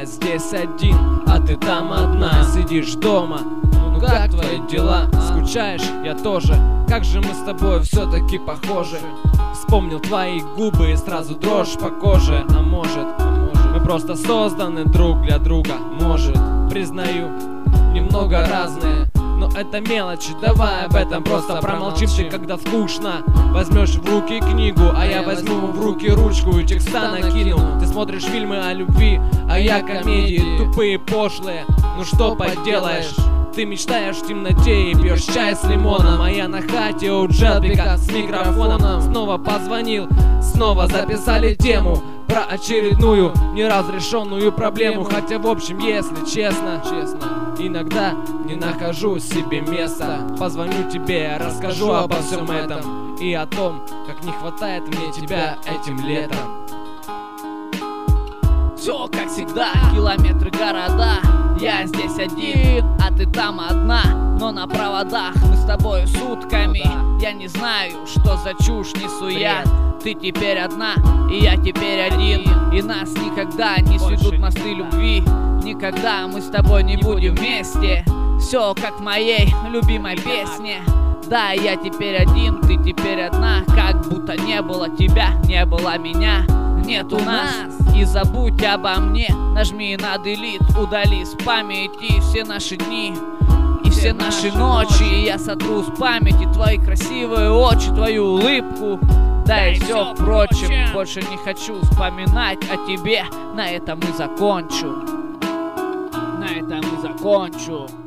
Я здесь один, а ты там одна. Сидишь дома, ну как твои дела? Скучаешь? Я тоже. Как же мы с тобой все-таки похожи. Вспомнил твои губы и сразу дрожь по коже. А может, мы просто созданы друг для друга. Может, признаю, немного разные, но это мелочи, давай об этом просто промолчим. Ты когда скучно возьмешь в руки книгу, а я возьму в руки ручку и текста накину. Ты смотришь фильмы о любви, а я комедии тупые, пошлые. Ну что поделаешь, ты мечтаешь в темноте и пьешь чай с лимоном. А я на хате у Джелбика с микрофоном. Снова позвонил, снова записали тему про очередную неразрешенную проблему. Хотя в общем, если честно, иногда не нахожу себе места. Позвоню тебе, расскажу обо всем этом и о том, как не хватает мне тебя этим летом. Все как всегда, километры, города. Я здесь один, а ты там одна. Но на проводах мы с тобой сутками. Я не знаю, что за чушь несу я. Ты теперь одна, и я теперь один. И нас никогда не сведут мосты любви. Никогда мы с тобой не будем вместе. Все как в моей любимой песне. Да, я теперь один, ты теперь одна. Как будто не было тебя, не было меня. Нету нас, и забудь обо мне. Нажми на delete, удали с памяти все наши дни и все наши ночи. Я сотру с памяти твои красивые очи, твою улыбку. Да и все впрочем, больше не хочу вспоминать о тебе. На этом и закончу. На этом и закончу.